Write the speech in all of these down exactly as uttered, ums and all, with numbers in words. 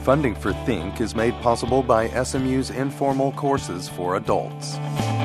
Funding for Think is made possible by S M U's informal courses for adults.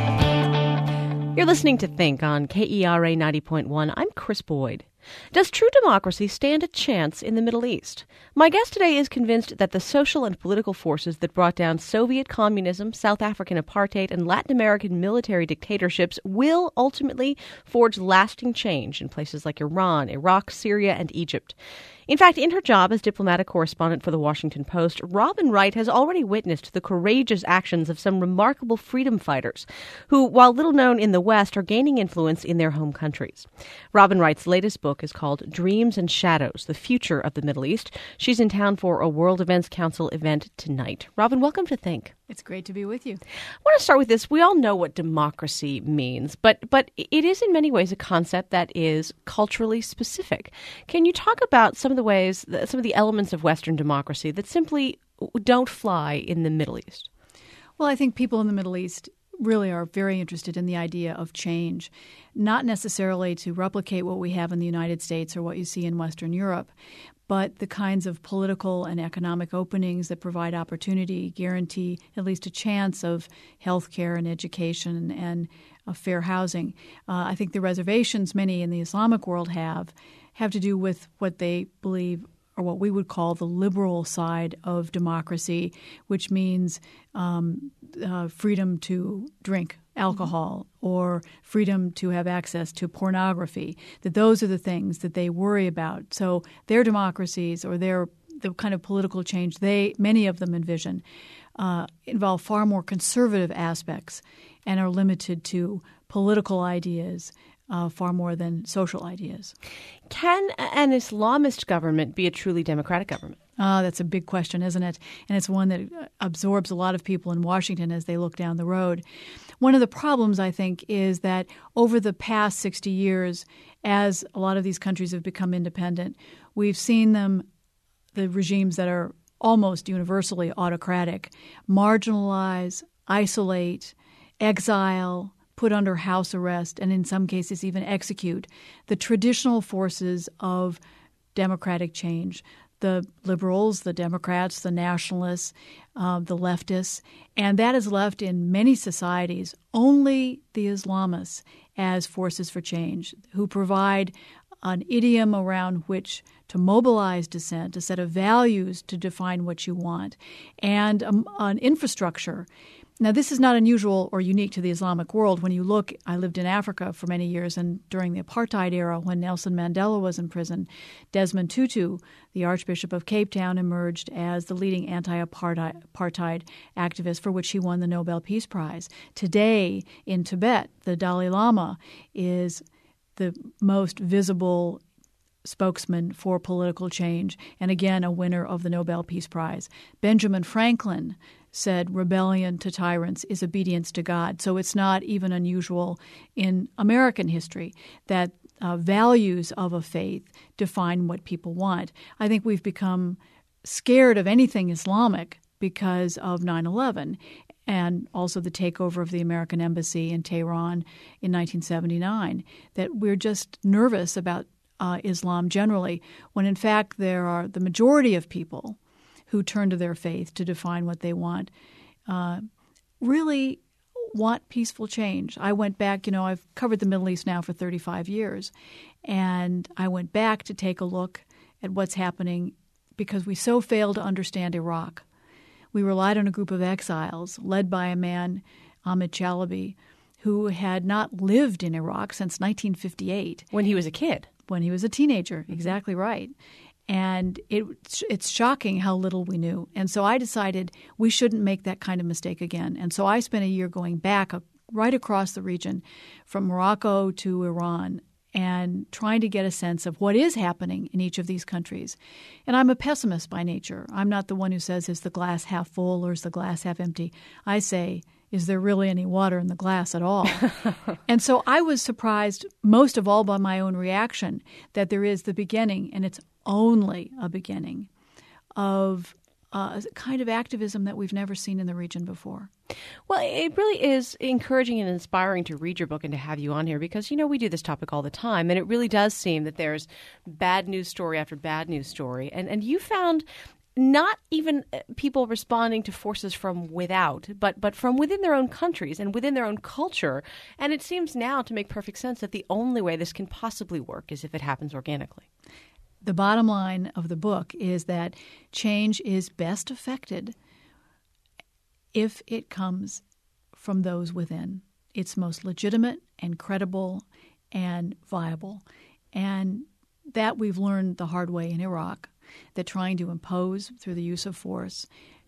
You're listening to Think on K E R A ninety point one. I'm Chris Boyd. Does true democracy stand a chance in the Middle East? My guest today is convinced that the social and political forces that brought down Soviet communism, South African apartheid, and Latin American military dictatorships will ultimately forge lasting change in places like Iran, Iraq, Syria, and Egypt. In fact, in her job as diplomatic correspondent for The Washington Post, Robin Wright has already witnessed the courageous actions of some remarkable freedom fighters who, while little known in the West, are gaining influence in their home countries. Robin Wright's latest book is called Dreams and Shadows, The Future of the Middle East. She's in town for a World Events Council event tonight. Robin, welcome to Think. It's great to be with you. I want to start with this. We all know what democracy means, but but it is in many ways a concept that is culturally specific. Can you talk about some of the ways, some of the elements of Western democracy that simply don't fly in the Middle East? Well, I think people in the Middle East really are very interested in the idea of change, not necessarily to replicate what we have in the United States or what you see in Western Europe, but the kinds of political and economic openings that provide opportunity, guarantee at least a chance of health care and education and uh, fair housing. Uh, I think the reservations many in the Islamic world have have to do with what they believe or what we would call the liberal side of democracy, which means um, uh, freedom to drink alcohol or freedom to have access to pornography, that those are the things that they worry about. So their democracies or their the kind of political change they many of them envision uh, involve far more conservative aspects and are limited to political ideas Uh, far more than social ideas. Can an Islamist government be a truly democratic government? Uh, that's a big question, isn't it? And it's one that absorbs a lot of people in Washington as they look down the road. One of the problems, I think, is that over the past sixty years, as a lot of these countries have become independent, we've seen them, the regimes that are almost universally autocratic, marginalize, isolate, exile, put under house arrest, and in some cases even execute the traditional forces of democratic change, the liberals, the Democrats, the nationalists, uh, the leftists. And that has left in many societies only the Islamists as forces for change, who provide an idiom around which to mobilize dissent, a set of values to define what you want, and um, an infrastructure. Now, this is not unusual or unique to the Islamic world. When you look, I lived in Africa for many years, and during the apartheid era, when Nelson Mandela was in prison, Desmond Tutu, the Archbishop of Cape Town, emerged as the leading anti-apartheid activist for which he won the Nobel Peace Prize. Today, in Tibet, the Dalai Lama is the most visible spokesman for political change, and again, a winner of the Nobel Peace Prize. Benjamin Franklin said rebellion to tyrants is obedience to God. So it's not even unusual in American history that uh, values of a faith define what people want. I think we've become scared of anything Islamic because of nine eleven and also the takeover of the American embassy in Tehran in nineteen seventy-nine, that we're just nervous about uh, Islam generally, when in fact there are the majority of people who turn to their faith to define what they want, uh, really want peaceful change. I went back, you know, I've covered the Middle East now for thirty-five years, and I went back to take a look at what's happening because we so failed to understand Iraq. We relied on a group of exiles led by a man, Ahmed Chalabi, who had not lived in Iraq since nineteen fifty-eight. When he was a kid. When he was a teenager, exactly right. And it, it's shocking how little we knew. And so I decided we shouldn't make that kind of mistake again. And so I spent a year going back right across the region from Morocco to Iran and trying to get a sense of what is happening in each of these countries. And I'm a pessimist by nature. I'm not the one who says, is the glass half full or is the glass half empty? I say, is there really any water in the glass at all? And so I was surprised most of all by my own reaction that there is the beginning, and it's only a beginning, of uh, a kind of activism that we've never seen in the region before. Well, it really is encouraging and inspiring to read your book and to have you on here because, you know, we do this topic all the time, and it really does seem that there's bad news story after bad news story. And, and you found not even people responding to forces from without, but, but from within their own countries and within their own culture. And it seems now to make perfect sense that the only way this can possibly work is if it happens organically. The bottom line of the book is that change is best effected if it comes from those within. It's most legitimate and credible and viable. And that we've learned the hard way in Iraq, that trying to impose through the use of force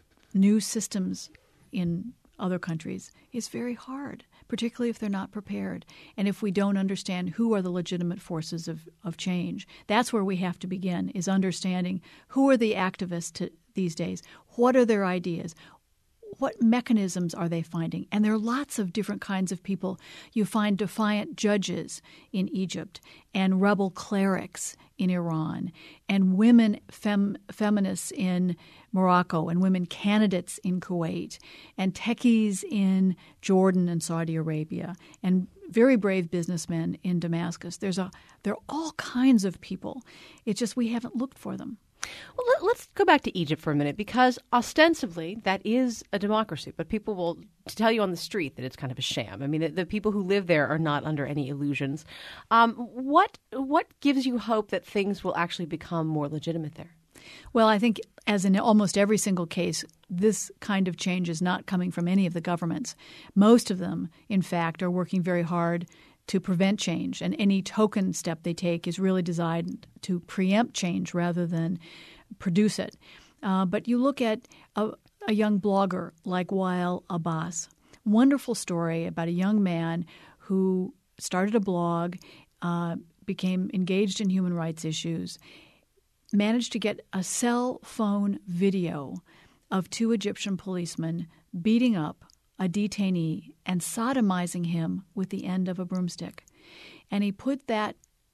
new systems in other countries is very hard, particularly if they're not prepared. And if we don't understand who are the legitimate forces of, of change, that's where we have to begin, is understanding who are the activists to, these days, what are their ideas, what mechanisms are they finding? And there are lots of different kinds of people. You find defiant judges in Egypt and rebel clerics in Iran and women fem- feminists in Morocco and women candidates in Kuwait and techies in Jordan and Saudi Arabia and very brave businessmen in Damascus. There's a there are all kinds of people. It's just we haven't looked for them. Well, let, let's go back to Egypt for a minute, because ostensibly that is a democracy, but people will tell you on the street that it's kind of a sham. I mean, the, the people who live there are not under any illusions. Um, what what gives you hope that things will actually become more legitimate there? Well, I think as in almost every single case, this kind of change is not coming from any of the governments. Most of them, in fact, are working very hard to prevent change, and any token step they take is really designed to preempt change rather than produce it. Uh, but you look at a, a young blogger like Wael Abbas, wonderful story about a young man who started a blog, uh, became engaged in human rights issues, managed to get a cell phone video of two Egyptian policemen beating up a detainee and sodomizing him with the end of a broomstick. And he put that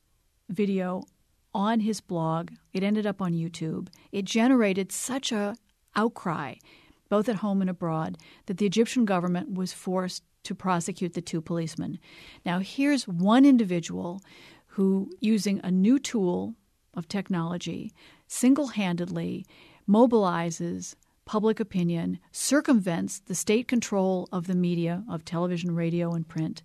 video on his blog. It ended up on YouTube. It generated such a outcry, both at home and abroad, that the Egyptian government was forced to prosecute the two policemen. Now, here's one individual who, using a new tool of technology, single-handedly mobilizes public opinion, circumvents the state control of the media, of television, radio, and print,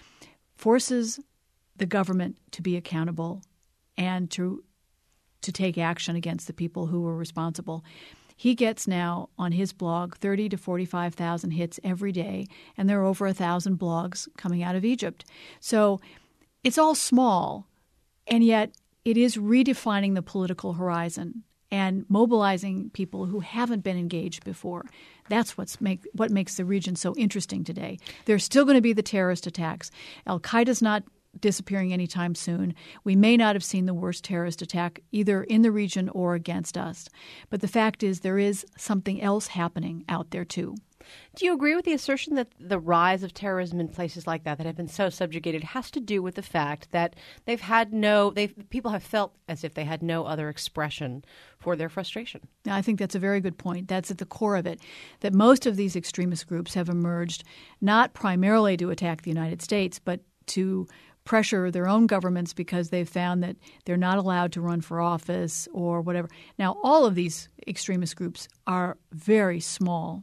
forces the government to be accountable and to to take action against the people who were responsible. He gets now on his blog thirty to forty-five thousand hits every day, and there are over a thousand blogs coming out of Egypt. So it's all small, and yet it is redefining the political horizon and mobilizing people who haven't been engaged before. That's what's make, what makes the region so interesting today. There's still going to be the terrorist attacks. Al-Qaeda's not disappearing anytime soon. We may not have seen the worst terrorist attack either in the region or against us. But the fact is there is something else happening out there too. Do you agree with the assertion that the rise of terrorism in places like that that have been so subjugated has to do with the fact that they've had no, they've people have felt as if they had no other expression for their frustration? I think that's a very good point. That's at the core of it, that most of these extremist groups have emerged not primarily to attack the United States, but to pressure their own governments because they've found that they're not allowed to run for office or whatever. Now, all of these extremist groups are very small.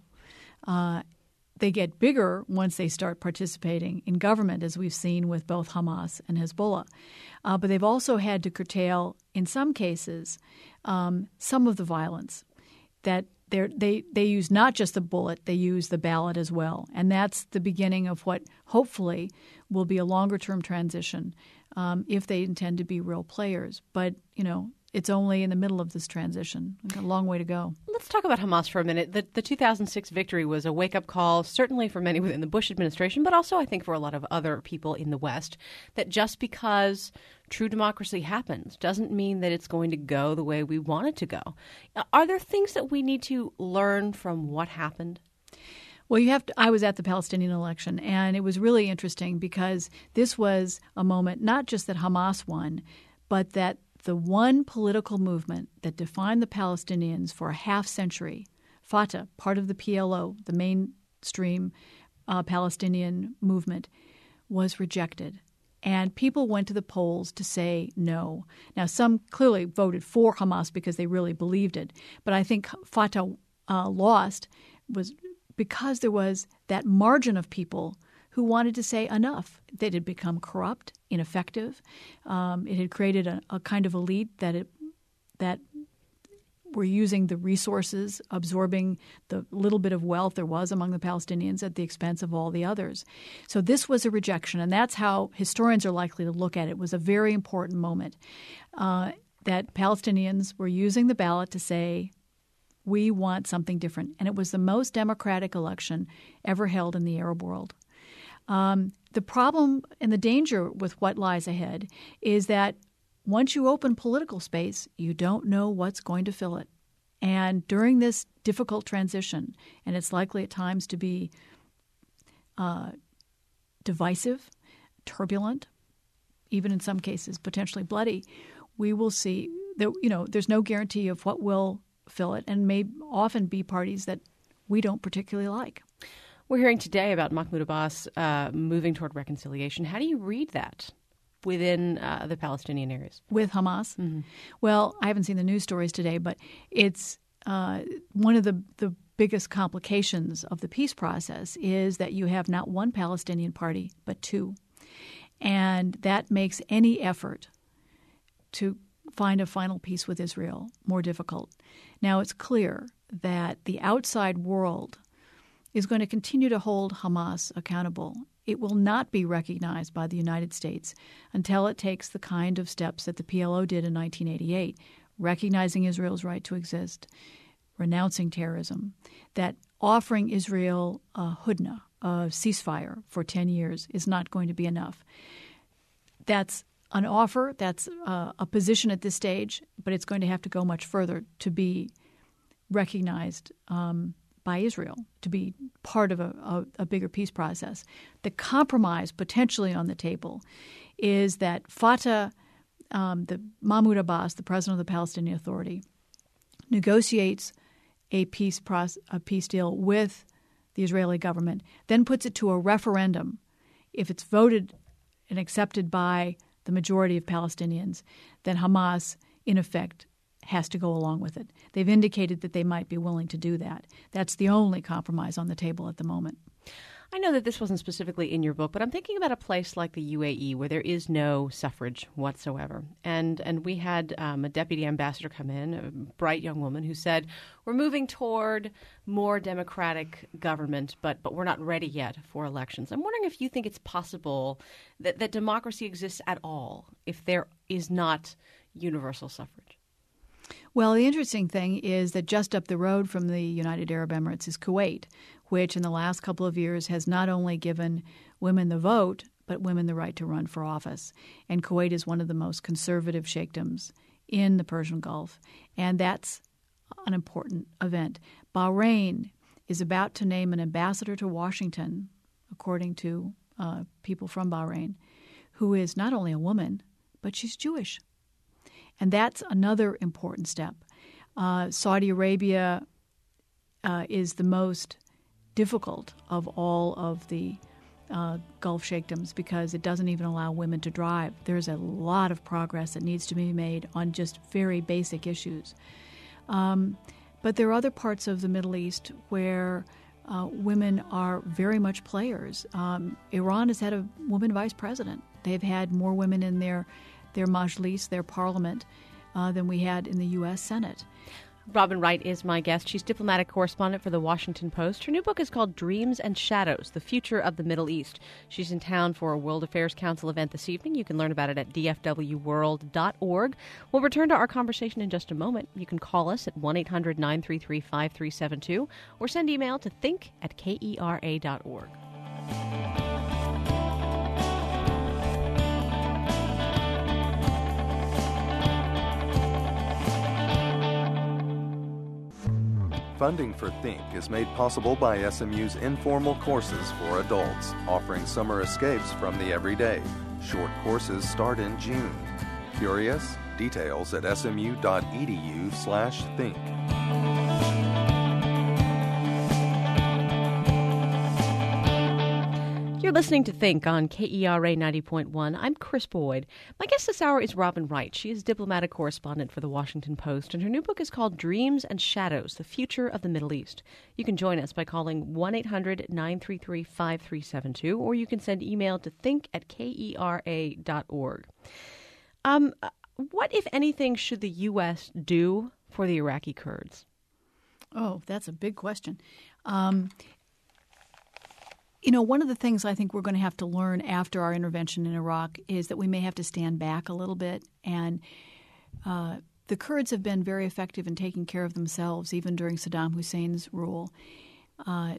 Uh, they get bigger once they start participating in government, as we've seen with both Hamas and Hezbollah. Uh, but they've also had to curtail, in some cases, um, some of the violence. That they they use not just the bullet, they use the ballot as well. And that's the beginning of what hopefully will be a longer-term transition um, if they intend to be real players. But, you know, it's only in the middle of this transition. We've got a long way to go. Let's talk about Hamas for a minute. The, the two thousand six victory was a wake-up call, certainly for many within the Bush administration, but also I think for a lot of other people in the West, that just because true democracy happens doesn't mean that it's going to go the way we want it to go. Are there things that we need to learn from what happened? Well, you have to, I was at the Palestinian election, and it was really interesting because this was a moment not just that Hamas won, but that the one political movement that defined the Palestinians for a half century, Fatah, part of the P L O, the mainstream uh, Palestinian movement, was rejected. And people went to the polls to say no. Now, some clearly voted for Hamas because they really believed it. But I think Fatah uh, lost was because there was that margin of people who wanted to say enough. That had become corrupt, ineffective. Um, it had created a, a kind of elite that it, that were using the resources, absorbing the little bit of wealth there was among the Palestinians at the expense of all the others. So this was a rejection, and that's how historians are likely to look at it. It was a very important moment uh, that Palestinians were using the ballot to say, we want something different. And it was the most democratic election ever held in the Arab world. Um, the problem and the danger with what lies ahead is that once you open political space, you don't know what's going to fill it. And during this difficult transition, and it's likely at times to be uh, divisive, turbulent, even in some cases potentially bloody, we will see that, you know, there's no guarantee of what will fill it, and may often be parties that we don't particularly like. We're hearing today about Mahmoud Abbas uh, moving toward reconciliation. How do you read that within uh, the Palestinian areas? With Hamas? Mm-hmm. Well, I haven't seen the news stories today, but it's uh, one of the, the biggest complications of the peace process is that you have not one Palestinian party, but two. And that makes any effort to find a final peace with Israel more difficult. Now, it's clear that the outside world is going to continue to hold Hamas accountable. It will not be recognized by the United States until it takes the kind of steps that the P L O did in nineteen eighty-eight, recognizing Israel's right to exist, renouncing terrorism, that offering Israel a hudna, a ceasefire for ten years is not going to be enough. That's an offer, that's uh, a position at this stage, but it's going to have to go much further to be recognized um, by Israel, to be part of a, a, a bigger peace process. The compromise potentially on the table is that Fatah, um, the Mahmoud Abbas, the president of the Palestinian Authority, negotiates a peace process, a peace deal with the Israeli government, then puts it to a referendum. If it's voted and accepted by the majority of Palestinians, then Hamas, in effect, has to go along with it. They've indicated that they might be willing to do that. That's the only compromise on the table at the moment. I know that this wasn't specifically in your book, but I'm thinking about a place like the U A E where there is no suffrage whatsoever. And and we had um, a deputy ambassador come in, a bright young woman, who said, we're moving toward more democratic government, but but we're not ready yet for elections. I'm wondering if you think it's possible that, that democracy exists at all if there is not universal suffrage. Well, the interesting thing is that just up the road from the United Arab Emirates is Kuwait, which in the last couple of years has not only given women the vote, but women the right to run for office. And Kuwait is one of the most conservative sheikdoms in the Persian Gulf, and that's an important event. Bahrain is about to name an ambassador to Washington, according to uh, people from Bahrain, who is not only a woman, but she's Jewish. And that's another important step. Uh, Saudi Arabia uh, is the most difficult of all of the uh, Gulf sheikdoms because it doesn't even allow women to drive. There's a lot of progress that needs to be made on just very basic issues. Um, but there are other parts of the Middle East where uh, women are very much players. Um, Iran has had a woman vice president. They've had more women in their their majlis, their parliament, uh, than we had in the U S Senate. Robin Wright is my guest. She's diplomatic correspondent for The Washington Post. Her new book is called Dreams and Shadows, The Future of the Middle East. She's in town for a World Affairs Council event this evening. You can learn about it at d f w world dot org. We'll return to our conversation in just a moment. You can call us at one eight hundred nine three three five three seven two or send email to think at k e r a dot org. Funding for Think is made possible by S M U's informal courses for adults, offering summer escapes from the everyday. Short courses start in June. Curious? Details at smu.edu slash think. You're listening to Think on K E R A ninety point one. I'm Chris Boyd. My guest this hour is Robin Wright. She is diplomatic correspondent for The Washington Post, and her new book is called Dreams and Shadows, The Future of the Middle East. You can join us by calling one eight hundred nine three three five three seven two, or you can send email to think at K E R A dot org. Um, what, if anything, should the U S do for the Iraqi Kurds? Oh, that's a big question. Um You know, one of the things I think we're going to have to learn after our intervention in Iraq is that we may have to stand back a little bit. And uh, the Kurds have been very effective in taking care of themselves, even during Saddam Hussein's rule. Uh,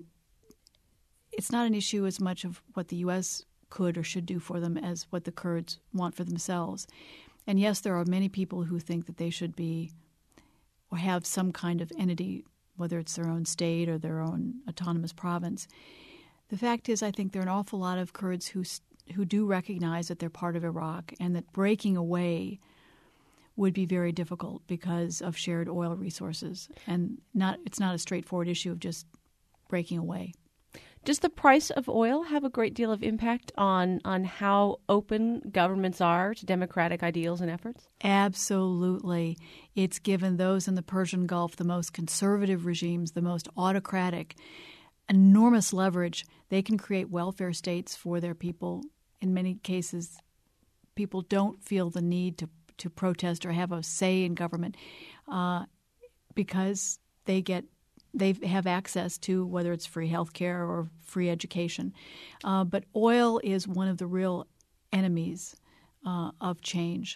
it's not an issue as much of what the U S could or should do for them as what the Kurds want for themselves. And yes, there are many people who think that they should be or have some kind of entity, whether it's their own state or their own autonomous province. The fact is, I think there are an awful lot of Kurds who who do recognize that they're part of Iraq and that breaking away would be very difficult because of shared oil resources. And not it's not a straightforward issue of just breaking away. Does the price of oil have a great deal of impact on, on how open governments are to democratic ideals and efforts? Absolutely. It's given those in the Persian Gulf, the most conservative regimes, the most autocratic, enormous leverage. They can create welfare states for their people. In many cases, people don't feel the need to, to protest or have a say in government uh, because they get they have access to whether it's free health care or free education. Uh, but oil is one of the real enemies uh, of change.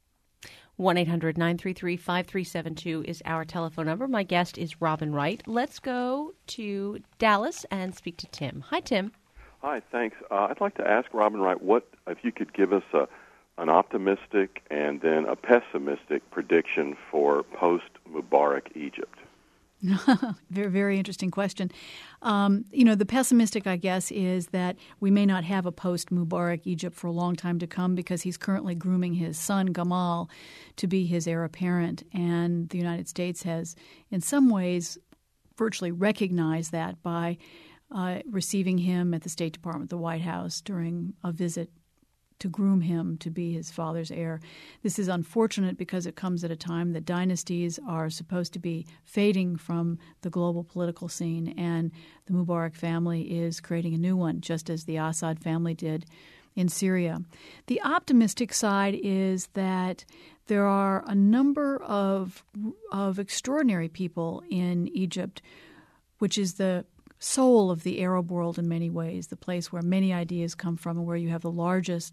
one eight hundred nine three three five three seven two is our telephone number. My guest is Robin Wright. Let's go to Dallas and speak to Tim. Hi, Tim. Hi, thanks. Uh, I'd like to ask Robin Wright, what if you could give us a, an optimistic and then a pessimistic prediction for post-Mubarak Egypt? very, very interesting question. Um, you know, the pessimistic, I guess, is that we may not have a post-Mubarak Egypt for a long time to come because he's currently grooming his son, Gamal, to be his heir apparent. And the United States has, in some ways, virtually recognized that by uh, receiving him at the State Department, the White House, during a visit to groom him to be his father's heir. This is unfortunate because it comes at a time that dynasties are supposed to be fading from the global political scene, and the Mubarak family is creating a new one, just as the Assad family did in Syria. The optimistic side is that there are a number of of extraordinary people in Egypt, which is the soul of the Arab world in many ways, the place where many ideas come from and where you have the largest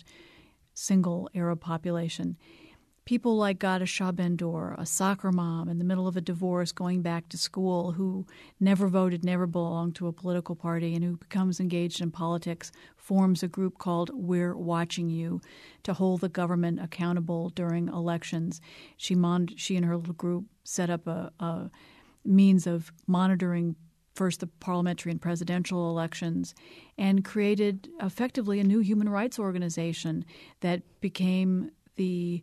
single Arab population. People like Ghada Shah Bendour, a soccer mom in the middle of a divorce going back to school, who never voted, never belonged to a political party, and who becomes engaged in politics, forms a group called We're Watching You to hold the government accountable during elections. She, mon- she and her little group set up a, a means of monitoring first the parliamentary and presidential elections, and created effectively a new human rights organization that became the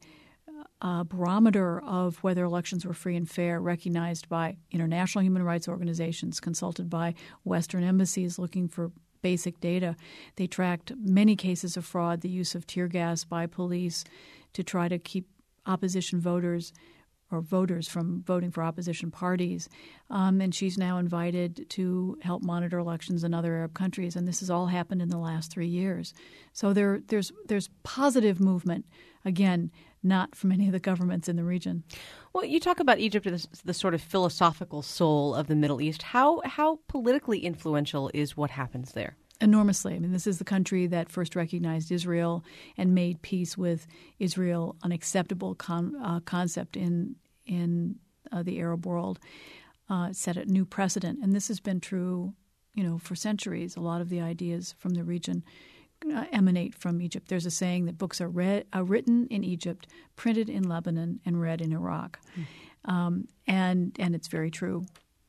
uh, barometer of whether elections were free and fair, recognized by international human rights organizations, consulted by Western embassies looking for basic data. They tracked many cases of fraud, the use of tear gas by police to try to keep opposition voters or voters from voting for opposition parties. Um, and she's now invited to help monitor elections in other Arab countries. And this has all happened in the last three years. So there, there's there's positive movement, again, not from any of the governments in the region. Well, you talk about Egypt as the sort of philosophical soul of the Middle East. How how politically influential is what happens there? Enormously. I mean, this is the country that first recognized Israel and made peace with Israel an acceptable con- uh, concept in in uh, the Arab world, uh, set a new precedent. And this has been true, you know, for centuries. A lot of the ideas from the region uh, emanate from Egypt. There's a saying that books are read, uh, written in Egypt, printed in Lebanon, and read in Iraq. Mm. Um, and and it's very true.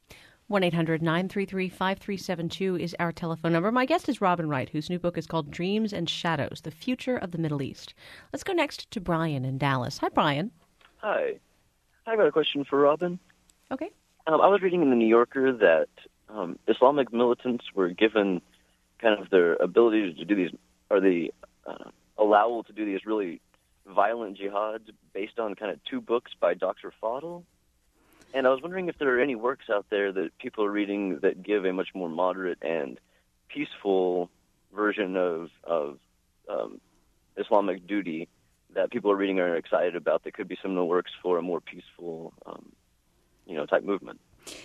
one eight hundred nine three three five three seven two is our telephone number. My guest is Robin Wright, whose new book is called Dreams and Shadows, The Future of the Middle East. Let's go next to Brian in Dallas. Hi, Brian. Hi. I've got a question for Robin. Okay. Um, I was reading in The New Yorker that um, Islamic militants were given kind of their ability to do these, or the uh, allowal to do these really violent jihads based on kind of two books by Doctor Fadl. And I was wondering if there are any works out there that people are reading that give a much more moderate and peaceful version of, of um, Islamic duty that people are reading are excited about that could be similar works for a more peaceful, um, you know, type movement.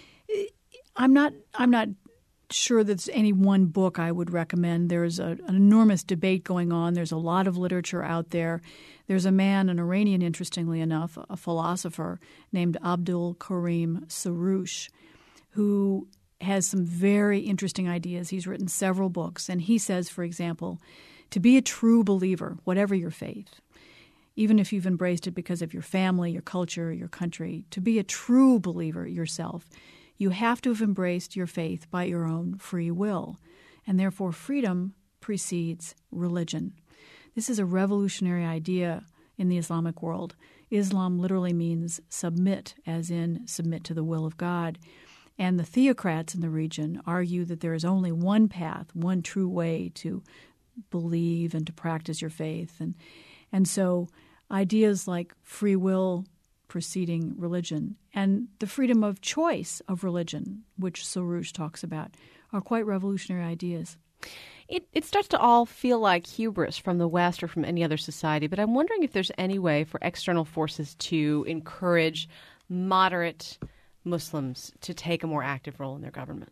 I'm not. I'm not sure there's any one book I would recommend. There's a, an enormous debate going on. There's a lot of literature out there. There's a man, an Iranian, interestingly enough, a philosopher named Abdul Karim Soroush, who has some very interesting ideas. He's written several books, and he says, for example, to be a true believer, whatever your faith, even if you've embraced it because of your family, your culture, your country, to be a true believer yourself, you have to have embraced your faith by your own free will, and therefore freedom precedes religion. This is a revolutionary idea in the Islamic world. Islam literally means submit, as in submit to the will of God. And the theocrats in the region argue that there is only one path, one true way to believe and to practice your faith. And, and so ideas like free will preceding religion and the freedom of choice of religion, which Soroush talks about, are quite revolutionary ideas. It, it starts to all feel like hubris from the West or from any other society, but I'm wondering if there's any way for external forces to encourage moderate Muslims to take a more active role in their government.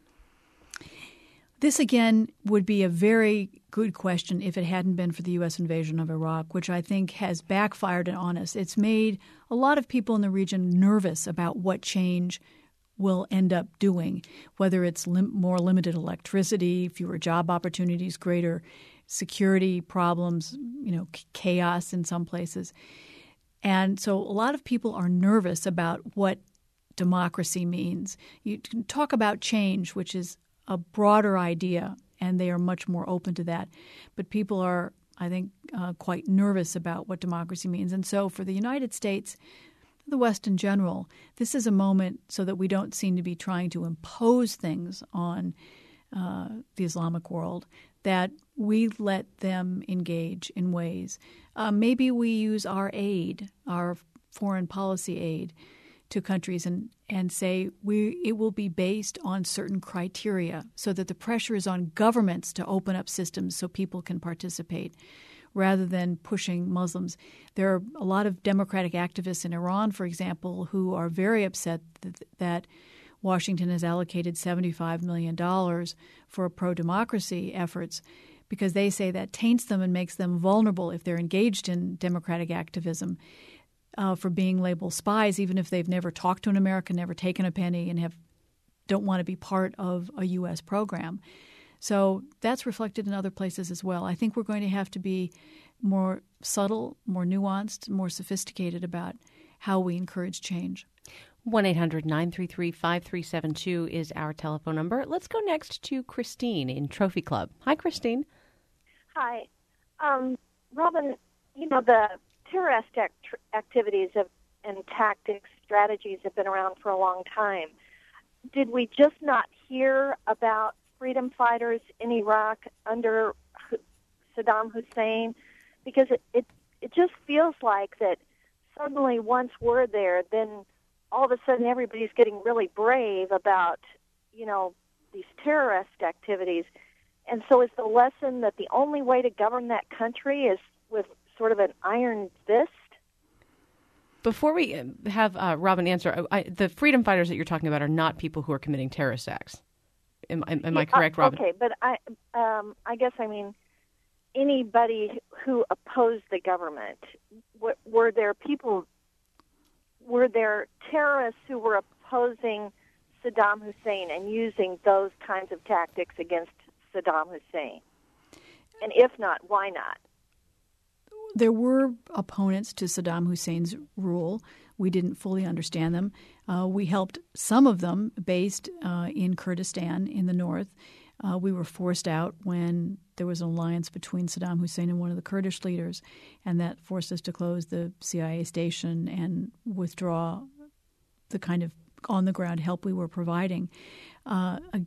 This, again, would be a very good question if it hadn't been for the U S invasion of Iraq, which I think has backfired on us. It's made a lot of people in the region nervous about what change will end up doing, whether it's lim- more limited electricity, fewer job opportunities, greater security problems, you know, c- chaos in some places. And so a lot of people are nervous about what democracy means. You can talk about change, which is a broader idea, and they are much more open to that. But people are, I think, uh, quite nervous about what democracy means. And so for the United States, the West in general, this is a moment so that we don't seem to be trying to impose things on uh, the Islamic world, that we let them engage in ways. Uh, maybe we use our aid, our foreign policy aid, to countries and, and say we it will be based on certain criteria so that the pressure is on governments to open up systems so people can participate rather than pushing Muslims. There are a lot of democratic activists in Iran, for example, who are very upset that, that Washington has allocated seventy-five million dollars for pro-democracy efforts because they say that taints them and makes them vulnerable if they're engaged in democratic activism. Uh, for being labeled spies, even if they've never talked to an American, never taken a penny, and have don't want to be part of a U S program. So that's reflected in other places as well. I think we're going to have to be more subtle, more nuanced, more sophisticated about how we encourage change. one eight hundred nine three three five three seven two is our telephone number. Let's go next to Christine in Trophy Club. Hi, Christine. Hi. Um, Robin, you know, the terrorist act- activities have, and tactics, strategies have been around for a long time. Did we just not hear about freedom fighters in Iraq under Saddam Hussein? Because it, it, it just feels like that suddenly once we're there, then all of a sudden everybody's getting really brave about, you know, these terrorist activities. And so is the lesson that the only way to govern that country is with sort of an iron fist? Before we have uh, Robin answer, I, the freedom fighters that you're talking about are not people who are committing terrorist acts. Am, am, am yeah, I correct, uh, Robin? Okay, but I, um, I guess I mean anybody who opposed the government. Were, were there people? Were there terrorists who were opposing Saddam Hussein and using those kinds of tactics against Saddam Hussein? And if not, why not? There were opponents to Saddam Hussein's rule. We didn't fully understand them. Uh, we helped some of them based uh, in Kurdistan in the north. Uh, we were forced out when there was an alliance between Saddam Hussein and one of the Kurdish leaders, and that forced us to close the C I A station and withdraw the kind of on-the-ground help we were providing. Uh, again,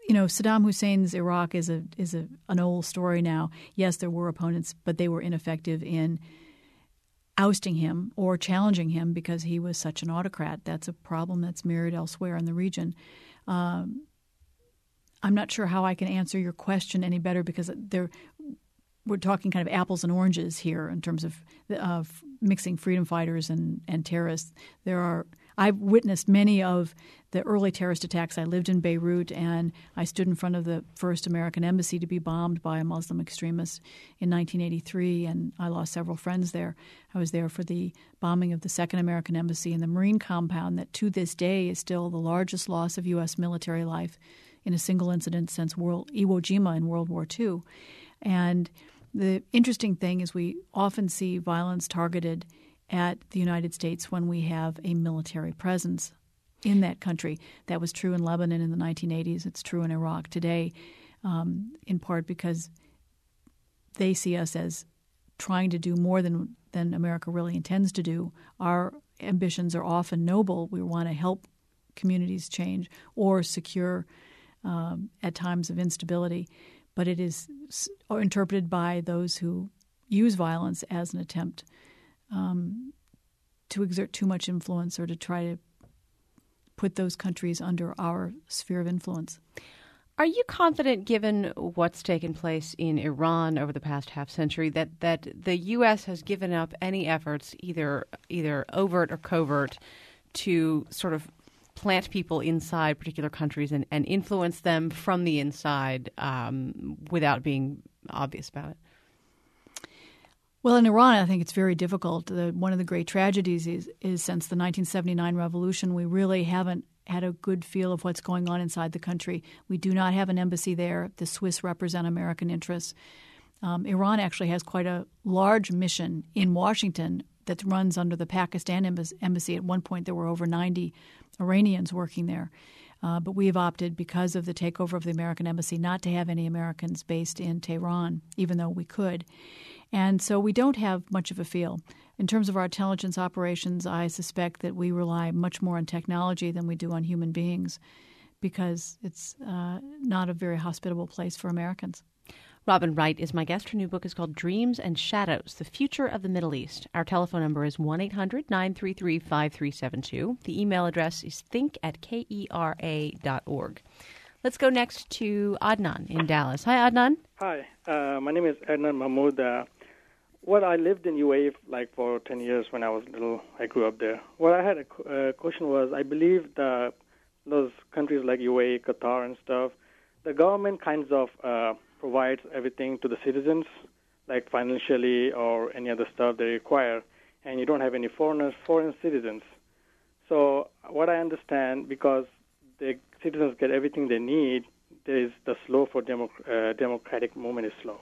you know, Saddam Hussein's Iraq is a is a, an old story now. Yes, there were opponents, but they were ineffective in ousting him or challenging him because he was such an autocrat. That's a problem that's mirrored elsewhere in the region. Um, I'm not sure how I can answer your question any better because there, we're talking kind of apples and oranges here in terms of uh, mixing freedom fighters and, and terrorists. There are I've witnessed many of the early terrorist attacks. I lived in Beirut, and I stood in front of the first American embassy to be bombed by a Muslim extremist in nineteen eighty-three, and I lost several friends there. I was there for the bombing of the second American embassy in the Marine compound that to this day is still the largest loss of U S military life in a single incident since World, Iwo Jima in World War Two. And the interesting thing is we often see violence targeted at the United States when we have a military presence in that country. That was true in Lebanon in the nineteen eighties. It's true in Iraq today, um, in part because they see us as trying to do more than, than America really intends to do. Our ambitions are often noble. We want to help communities change or secure um, at times of instability. But it is interpreted by those who use violence as an attempt Um, to exert too much influence or to try to put those countries under our sphere of influence. Are you confident, given what's taken place in Iran over the past half century, that, that the U S has given up any efforts, either either overt or covert, to sort of plant people inside particular countries and, and influence them from the inside um, without being obvious about it? Well, in Iran, I think it's very difficult. The, one of the great tragedies is, is since the nineteen seventy-nine revolution, we really haven't had a good feel of what's going on inside the country. We do not have an embassy there. The Swiss represent American interests. Um, Iran actually has quite a large mission in Washington that runs under the Pakistan embassy. At one point, there were over ninety Iranians working there. Uh, but we have opted, because of the takeover of the American embassy, not to have any Americans based in Tehran, even though we could. And so we don't have much of a feel. In terms of our intelligence operations, I suspect that we rely much more on technology than we do on human beings because it's uh, not a very hospitable place for Americans. Robin Wright is my guest. Her new book is called Dreams and Shadows, The Future of the Middle East. Our telephone number is one eight hundred nine three three five three seven two. The email address is think at kera dot org. Let's go next to Adnan in Dallas. Hi, Adnan. Hi, uh, my name is Adnan Mahmoud. Uh, well, I lived in U A E like for ten years when I was little. I grew up there. What I had a uh, question was, I believe the, those countries like U A E, Qatar and stuff, the government kinds of uh, provides everything to the citizens, like financially or any other stuff they require, and you don't have any foreigners, foreign citizens. So what I understand, because the citizens get everything they need, there is the slow for democ- uh, democratic movement is slow.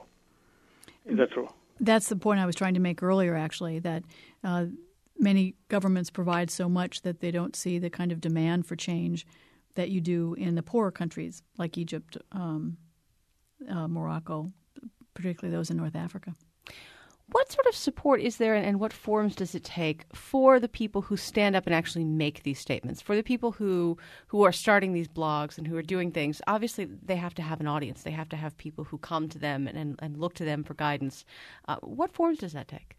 Is that true? That's the point I was trying to make earlier, actually, that uh, many governments provide so much that they don't see the kind of demand for change that you do in the poorer countries like Egypt, um, uh, Morocco, particularly those in North Africa. What sort of support is there and what forms does it take for the people who stand up and actually make these statements, for the people who, who are starting these blogs and who are doing things? Obviously, they have to have an audience. They have to have people who come to them and, and, and look to them for guidance. Uh, what forms does that take?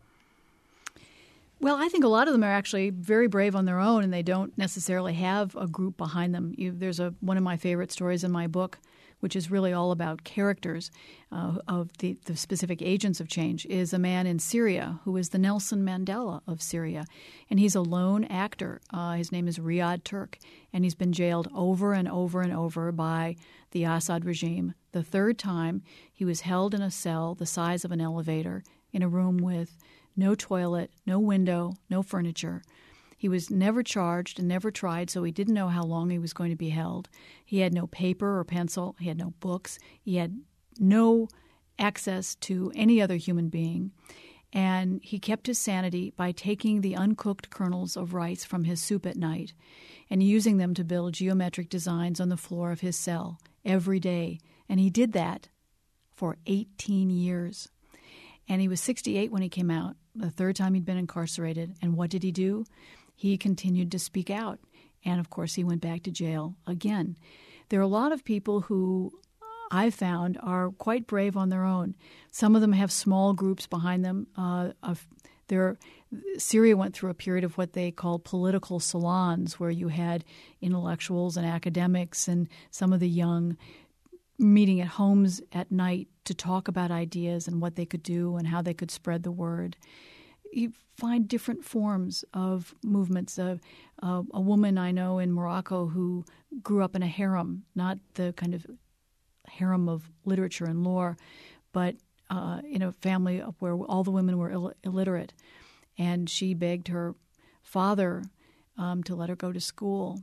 Well, I think a lot of them are actually very brave on their own, and they don't necessarily have a group behind them. You, there's a one of my favorite stories in my book, which is really all about characters uh, of the, the specific agents of change, is a man in Syria who is the Nelson Mandela of Syria. And he's a lone actor. Uh, his name is Riyad Turk, and he's been jailed over and over and over by the Assad regime. The third time, he was held in a cell the size of an elevator in a room with no toilet, no window, no furniture. He was never charged and never tried, so he didn't know how long he was going to be held. He had no paper or pencil. He had no books. He had no access to any other human being. And he kept his sanity by taking the uncooked kernels of rice from his soup at night and using them to build geometric designs on the floor of his cell every day. And he did that for eighteen years. And he was sixty-eight when he came out, the third time he'd been incarcerated. And what did he do? He continued to speak out. And, of course, he went back to jail again. there are a lot of people who I've found are quite brave on their own. Some of them have small groups behind them. Uh, of there, Syria went through a period of what they call political salons, where you had intellectuals and academics and some of the young meeting at homes at night to talk about ideas and what they could do and how they could spread the word. You find different forms of movements. Uh, uh, a woman I know in Morocco who grew up in a harem, not the kind of harem of literature and lore, but uh, in a family where all the women were Ill- illiterate. And she begged her father um, to let her go to school.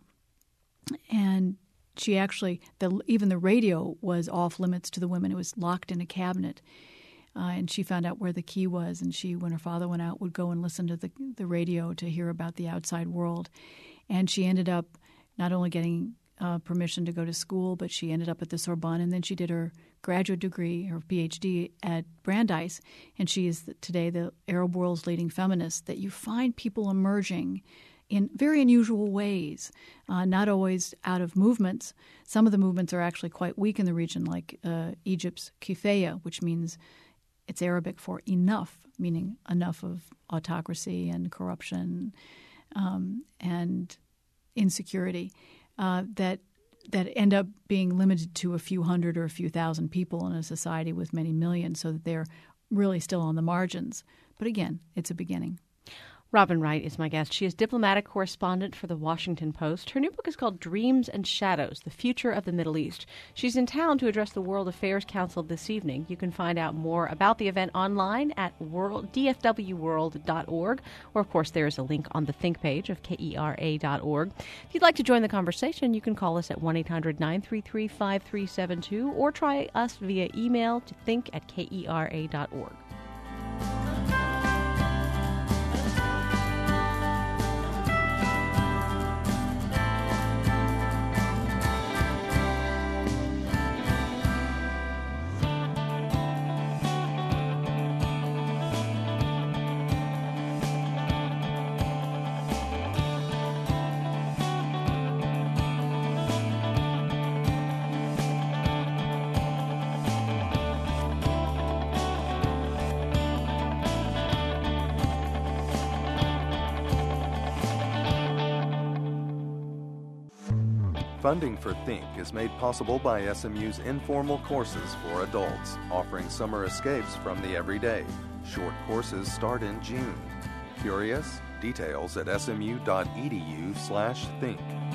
And she actually, the, even the radio was off limits to the women. It was locked in a cabinet. Uh, and she found out where the key was. And she, when her father went out, would go and listen to the, the radio to hear about the outside world. And she ended up not only getting uh, permission to go to school, but she ended up at the Sorbonne. And then she did her graduate degree, her P H D at Brandeis. And she is today the Arab world's leading feminist. That you find people emerging in very unusual ways, uh, not always out of movements. Some of the movements are actually quite weak in the region, like uh, Egypt's Kifaya, which means it's Arabic for enough, meaning enough of autocracy and corruption um, and insecurity uh, that that end up being limited to a few hundred or a few thousand people in a society with many millions, so that they're really still on the margins. But again, it's a beginning. Robin Wright is my guest. She is diplomatic correspondent for The Washington Post. Her new book is called Dreams and Shadows, The Future of the Middle East. She's in town to address the World Affairs Council this evening. You can find out more about the event online at world, d f w world dot org, or, of course, there is a link on the Think page of K E R A dot org. If you'd like to join the conversation, you can call us at one eight hundred nine three three five three seven two or try us via email to think at k e r a dot org. Funding for Think is made possible by S M U's informal courses for adults, offering summer escapes from the everyday. Short courses start in June. Curious? Details at smu.edu slash think.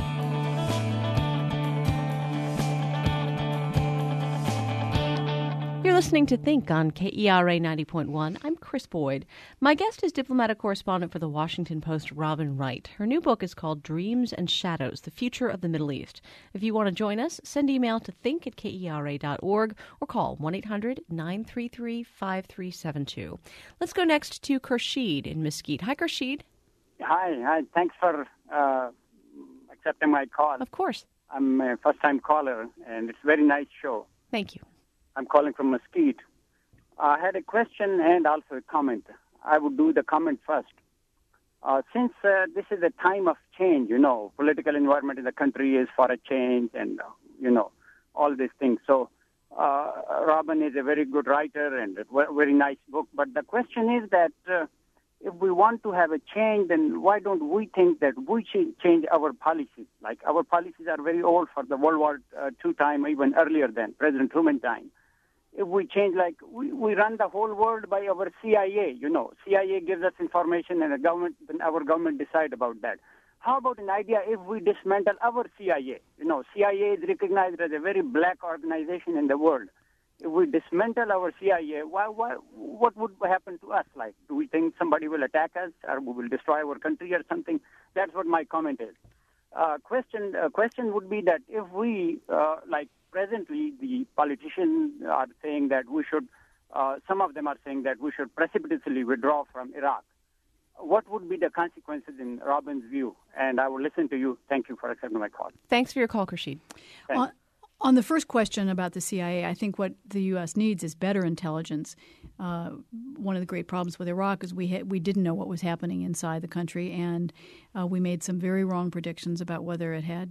You're listening to Think on K E R A ninety point one. I'm Chris Boyd. My guest is diplomatic correspondent for The Washington Post, Robin Wright. Her new book is called Dreams and Shadows, The Future of the Middle East. If you want to join us, send email to think at k e r a dot org or call one eight hundred nine three three five three seven two. Let's go next to Khurshid in Mesquite. Hi, Khurshid. Hi, hi. Thanks for uh, accepting my call. Of course. I'm a first-time caller, and it's a very nice show. Thank you. I'm calling from Mesquite. I had a question and also a comment. I would do the comment first. Uh, since uh, this is a time of change, you know, political environment in the country is for a change and, uh, you know, all these things. So uh, Robin is a very good writer and a very nice book. But the question is that uh, if we want to have a change, then why don't we think that we should change our policies? Like our policies are very old for the World War Two time, even earlier than President Truman time. If we change, like, we, we run the whole world by our C I A, you know. C I A gives us information and the government, then our government decide about that. How about an idea if we dismantle our C I A? You know, C I A is recognized as a very black organization in the world. If we dismantle our C I A, why, why, what would happen to us? Like, do we think somebody will attack us or we will destroy our country or something? That's what my comment is. Uh, question, uh, question would be that if we, uh, like, presently, the politicians are saying that we should, uh, some of them are saying that we should precipitously withdraw from Iraq. What would be the consequences in Robin's view? And I will listen to you. Thank you for accepting my call. Thanks for your call, Khurshid. On, on the first question about the C I A, I think what the U S needs is better intelligence. Uh, one of the great problems with Iraq is we ha- we didn't know what was happening inside the country, and uh, we made some very wrong predictions about whether it had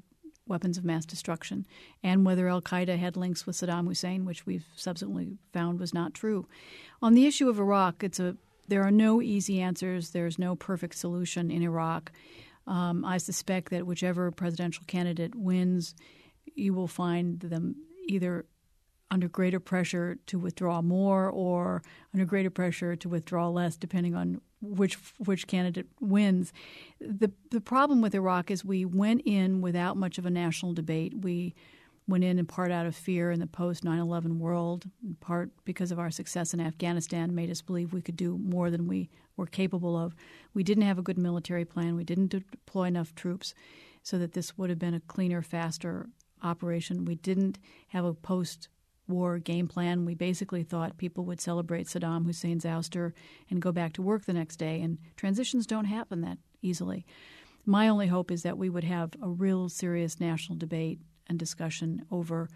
weapons of mass destruction, and whether al-Qaeda had links with Saddam Hussein, which we've subsequently found was not true. On the issue of Iraq, it's a there are no easy answers. There's no perfect solution in Iraq. Um, I suspect that whichever presidential candidate wins, you will find them either under greater pressure to withdraw more or under greater pressure to withdraw less, depending on which which candidate wins. The the problem with Iraq is we went in without much of a national debate. We went in in part out of fear in the post nine eleven world, in part because of our success in Afghanistan made us believe we could do more than we were capable of. We didn't have a good military plan. We didn't deploy enough troops so that this would have been a cleaner, faster operation. We didn't have a post-war game plan. We basically thought people would celebrate Saddam Hussein's ouster and go back to work the next day, and transitions don't happen that easily. My only hope is that we would have a real serious national debate and discussion over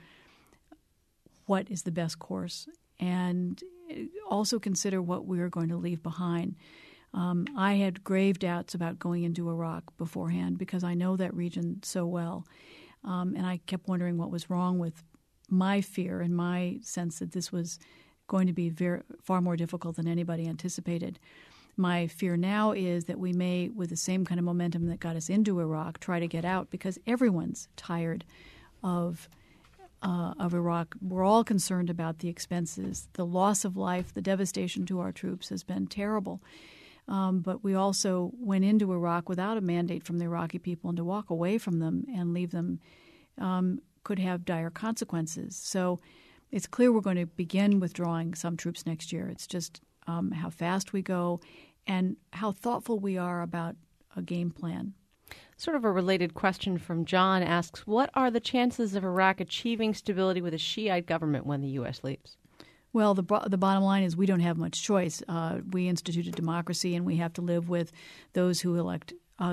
what is the best course, and also consider what we are going to leave behind. Um, I had grave doubts about going into Iraq beforehand because I know that region so well, um, and I kept wondering what was wrong with my fear and my sense that this was going to be very, far more difficult than anybody anticipated. My fear now is that we may, with the same kind of momentum that got us into Iraq, try to get out because everyone's tired of uh, of Iraq. We're all concerned about the expenses. The loss of life, the devastation to our troops has been terrible. Um, but we also went into Iraq without a mandate from the Iraqi people, and to walk away from them and leave them um, could have dire consequences. So it's clear we're going to begin withdrawing some troops next year. It's just um, how fast we go and how thoughtful we are about a game plan. Sort of a related question from John asks, what are the chances of Iraq achieving stability with a Shiite government when the U S leaves? Well, the the bottom line is we don't have much choice. Uh, we instituted democracy, and we have to live with those who elect uh,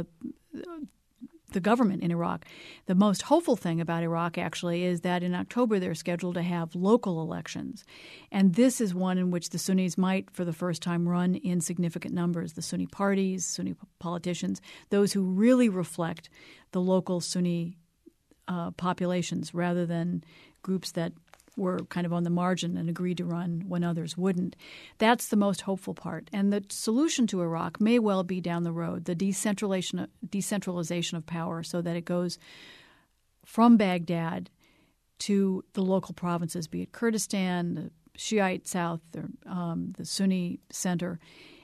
the government in Iraq. The most hopeful thing about Iraq, actually, is that in October they're scheduled to have local elections. And this is one in which the Sunnis might, for the first time, run in significant numbers. The Sunni parties, Sunni politicians, those who really reflect the local Sunni uh, populations rather than groups that were kind of on the margin and agreed to run when others wouldn't. That's the most hopeful part. And the solution to Iraq may well be down the road, the decentralization, decentralization of power so that it goes from Baghdad to the local provinces, be it Kurdistan, the Shiite south, or um, the Sunni center,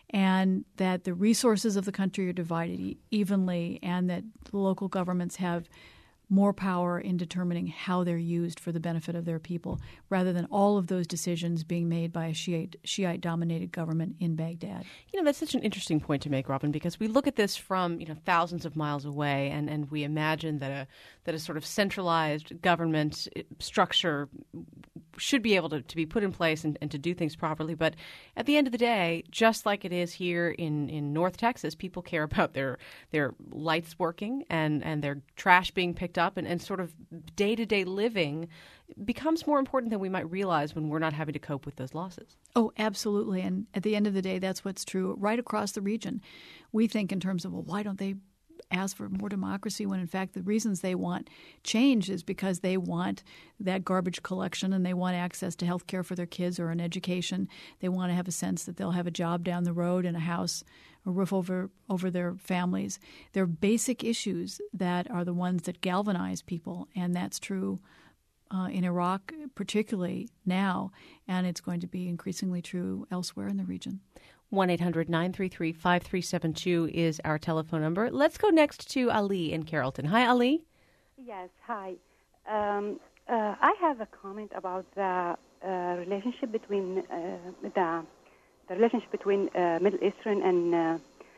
and that the resources of the country are divided e- evenly and that the local governments have more power in determining how they're used for the benefit of their people, rather than all of those decisions being made by a Shiite, Shiite-dominated government in Baghdad. You know, that's such an interesting point to make, Robin, because we look at this from, you know, thousands of miles away, and, and we imagine that a that a sort of centralized government structure should be able to, to be put in place and, and to do things properly. But at the end of the day, just like it is here in, in North Texas, people care about their their lights working and, and their trash being picked up, and, and sort of day-to-day living becomes more important than we might realize when we're not having to cope with those losses. Oh, absolutely. And at the end of the day, that's what's true right across the region. We think in terms of, well, why don't they ask for more democracy when, in fact, the reasons they want change is because they want that garbage collection and they want access to health care for their kids or an education. They want to have a sense that they'll have a job down the road and a house, a roof over, over their families. They're basic issues that are the ones that galvanize people, and that's true uh, in Iraq, particularly now, and it's going to be increasingly true elsewhere in the region. one eight hundred nine three three five three seven two is our telephone number. Let's go next to Ali in Carrollton. Hi, Ali. Yes, hi. Um, uh, I have a comment about the uh, relationship between uh, the the relationship between uh, Middle Eastern and uh,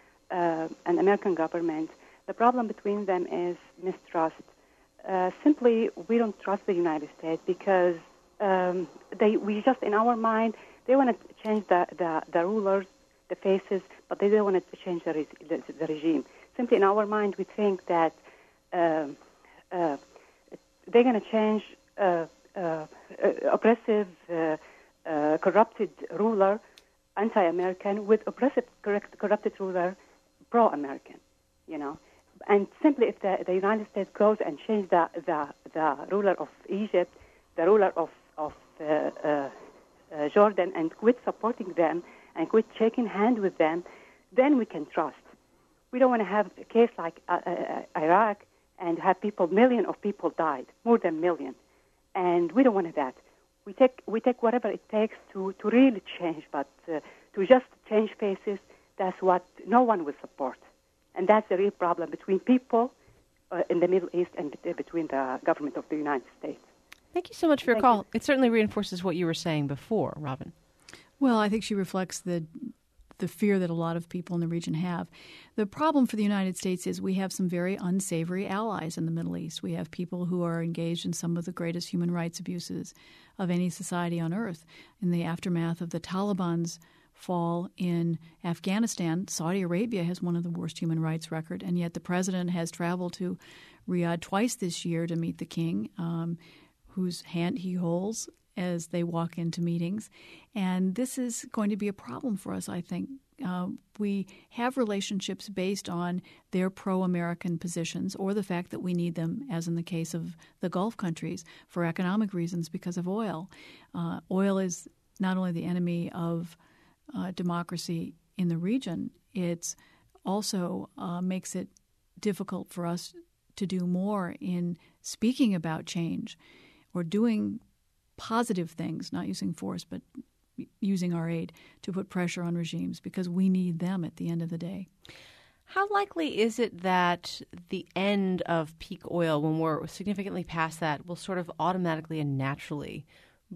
uh, and American government. The problem between them is mistrust. Uh, simply, we don't trust the United States because um, they we just in our mind they want to change the, the, the rulers, the faces, but they don't want to change the, re- the, the regime. Simply in our mind, we think that uh, uh, they're going to change uh, uh, uh, oppressive, uh, uh, corrupted ruler, anti-American, with oppressive, correct, corrupted ruler, pro-American. You know, and simply if the, the United States goes and change the, the, the ruler of Egypt, the ruler of, of uh, uh, uh, Jordan, and quit supporting them and quit shaking hands with them, then we can trust. We don't want to have a case like uh, uh, Iraq and have people, million of people died, more than million. And we don't want that. We take we take whatever it takes to, to really change, but uh, to just change faces, that's what no one will support. And that's the real problem between people uh, in the Middle East and between the government of the United States. Thank you so much for your Thank call. you. It certainly reinforces what you were saying before, Robin. Well, I think she reflects the the fear that a lot of people in the region have. The problem for the United States is we have some very unsavory allies in the Middle East. We have people who are engaged in some of the greatest human rights abuses of any society on earth. In the aftermath of the Taliban's fall in Afghanistan, Saudi Arabia has one of the worst human rights record, and yet the president has traveled to Riyadh twice this year to meet the king, um, whose hand he holds as they walk into meetings. And this is going to be a problem for us, I think. Uh, we have relationships based on their pro-American positions or the fact that we need them, as in the case of the Gulf countries, for economic reasons because of oil. Uh, oil is not only the enemy of uh, democracy in the region, it also uh, makes it difficult for us to do more in speaking about change or doing positive things, not using force, but using our aid to put pressure on regimes because we need them at the end of the day. How likely is it that the end of peak oil, when we're significantly past that, will sort of automatically and naturally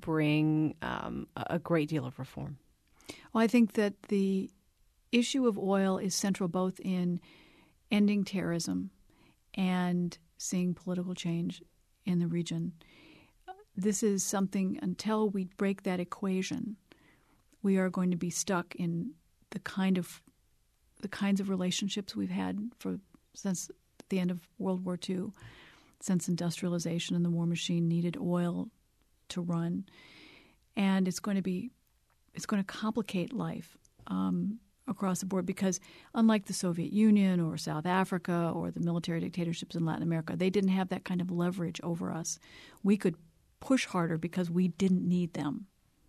bring um, a great deal of reform? Well, I think that the issue of oil is central both in ending terrorism and seeing political change in the region. This is something, until we break that equation, we are going to be stuck in the kind of the kinds of relationships we've had for since the end of World War Two, since industrialization and the war machine needed oil to run, and it's going to be it's going to complicate life um, across the board because unlike the Soviet Union or South Africa or the military dictatorships in Latin America, they didn't have that kind of leverage over us. We could push harder because we didn't need them.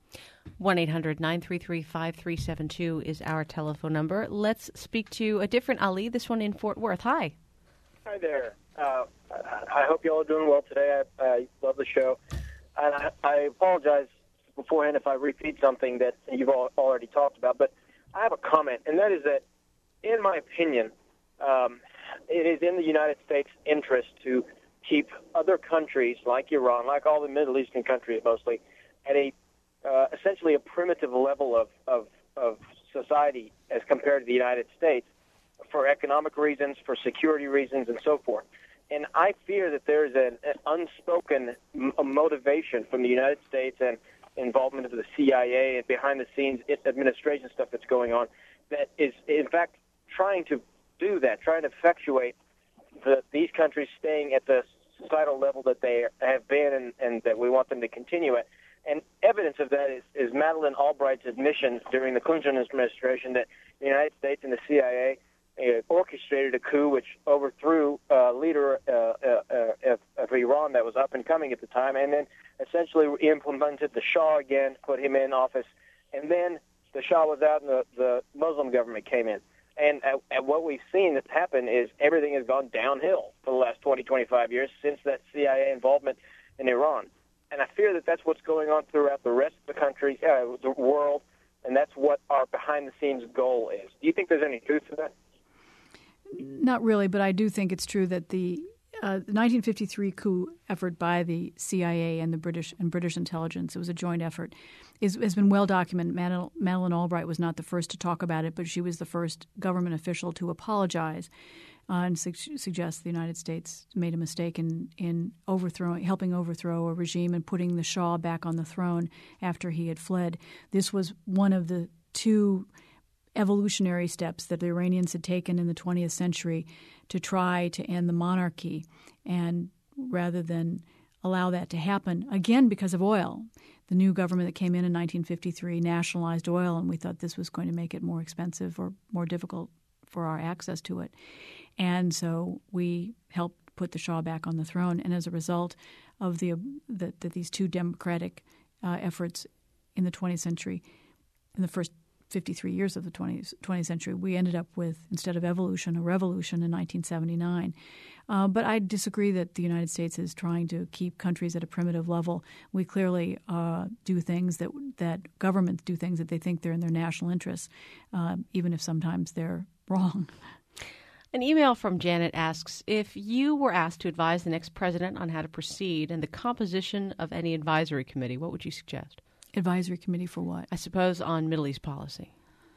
one eight hundred nine three three five three seven two is our telephone number. Let's speak to a different Ali, this one in Fort Worth. Hi. Hi there. Uh, I hope you all are doing well today. I, I love the show. And I, I apologize beforehand if I repeat something that you've all already talked about, but I have a comment, and that is that, in my opinion, um, it is in the United States' interest to keep other countries like Iran, like all the Middle Eastern countries mostly, at a uh, essentially a primitive level of, of, of society as compared to the United States for economic reasons, for security reasons, and so forth. And I fear that there is an, an unspoken m- motivation from the United States and involvement of the C I A and behind-the-scenes administration stuff that's going on that is, in fact, trying to do that, trying to effectuate the, these countries staying at the societal level that they have been and, and that we want them to continue at. And evidence of that is, is Madeleine Albright's admission during the Clinton administration that the United States and the C I A uh, orchestrated a coup which overthrew a uh, leader uh, uh, uh, of, of Iran that was up and coming at the time, and then essentially implemented the Shah again, put him in office, and then the Shah was out and the, the Muslim government came in. And uh, and what we've seen that happen is everything has gone downhill for the last twenty, twenty-five years since that C I A involvement in Iran. And I fear that that's what's going on throughout the rest of the country, uh, the world, and that's what our behind-the-scenes goal is. Do you think there's any truth to that? Not really, but I do think it's true that the uh, nineteen fifty-three coup effort by the C I A and the British and British intelligence, it was a joint effort, is, has been well documented. Madeleine, Madeleine Albright was not the first to talk about it, but she was the first government official to apologize uh, and su- suggest the United States made a mistake in, in overthrowing, helping overthrow a regime and putting the Shah back on the throne after he had fled. This was one of the two evolutionary steps that the Iranians had taken in the twentieth century to try to end the monarchy, and rather than allow that to happen, again because of oil. The new government that came in in nineteen fifty-three nationalized oil, and we thought this was going to make it more expensive or more difficult for our access to it. And so we helped put the Shah back on the throne. And as a result of the, the, the these two democratic uh, efforts in the twentieth century, in the first fifty-three years of the twentieth, twentieth century, we ended up with, instead of evolution, a revolution in nineteen seventy-nine. Uh, but I disagree that the United States is trying to keep countries at a primitive level. We clearly uh, do things that that governments do things that they think they're in their national interests, uh, even if sometimes they're wrong. An email from Janet asks, if you were asked to advise the next president on how to proceed and the composition of any advisory committee, what would you suggest? Advisory committee for what? I suppose on Middle East policy.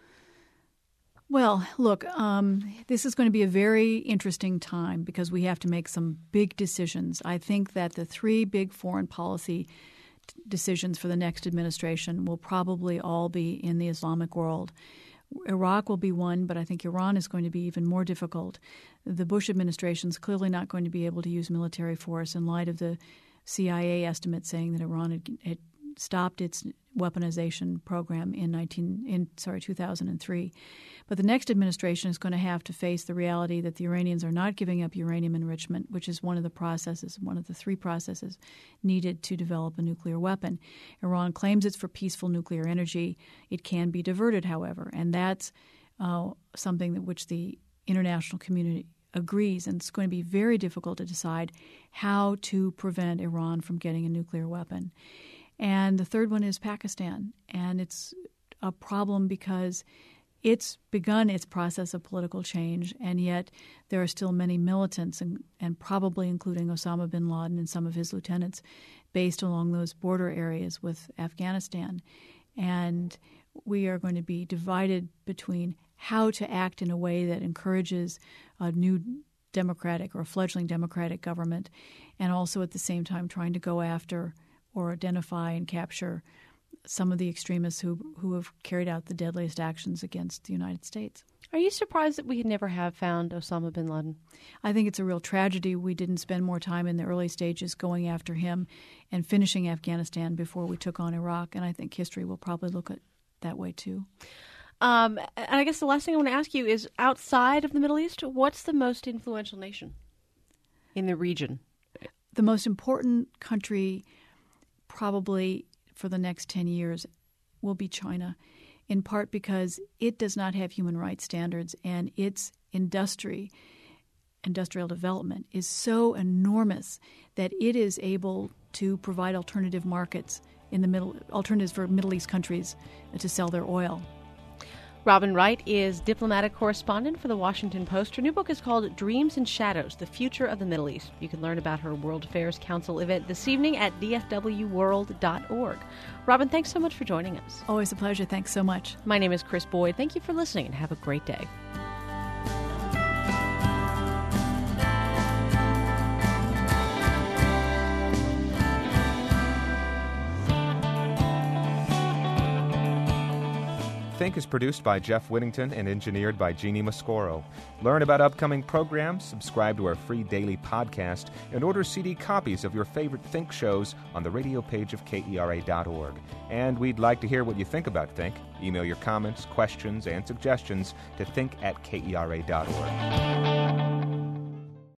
Well, look, um, this is going to be a very interesting time because we have to make some big decisions. I think that the three big foreign policy t- decisions for the next administration will probably all be in the Islamic world. Iraq will be one, but I think Iran is going to be even more difficult. The Bush administration is clearly not going to be able to use military force in light of the C I A estimate saying that Iran had, had stopped its weaponization program in nineteen in sorry two thousand three. But the next administration is going to have to face the reality that the Iranians are not giving up uranium enrichment, which is one of the processes, one of the three processes needed to develop a nuclear weapon. Iran claims it's for peaceful nuclear energy. It can be diverted, however, and that's uh, something that which the international community agrees, and it's going to be very difficult to decide how to prevent Iran from getting a nuclear weapon. And the third one is Pakistan, and it's a problem because it's begun its process of political change, and yet there are still many militants, and, and probably including Osama bin Laden and some of his lieutenants, based along those border areas with Afghanistan. And we are going to be divided between how to act in a way that encourages a new democratic or a fledgling democratic government, and also at the same time trying to go after or identify and capture some of the extremists who who have carried out the deadliest actions against the United States. Are you surprised that we never have found Osama bin Laden? I think it's a real tragedy we didn't spend more time in the early stages going after him and finishing Afghanistan before we took on Iraq, and I think history will probably look at that way too. Um, and I guess the last thing I want to ask you is, outside of the Middle East, what's the most influential nation in the region? The most important country probably for the next ten years will be China, in part because it does not have human rights standards, and its industry, industrial development is so enormous that it is able to provide alternative markets in the middle, alternatives for Middle East countries to sell their oil. Robin Wright is diplomatic correspondent for The Washington Post. Her new book is called Dreams and Shadows, The Future of the Middle East. You can learn about her World Affairs Council event this evening at d f w world dot org. Robin, thanks so much for joining us. Always a pleasure. Thanks so much. My name is Chris Boyd. Thank you for listening, and have a great day. Think is produced by Jeff Whittington and engineered by Jeannie Mascoro. Learn about upcoming programs, subscribe to our free daily podcast, and order C D copies of your favorite Think shows on the radio page of K E R A dot org. And we'd like to hear what you think about Think. Email your comments, questions, and suggestions to think at K E R A dot org.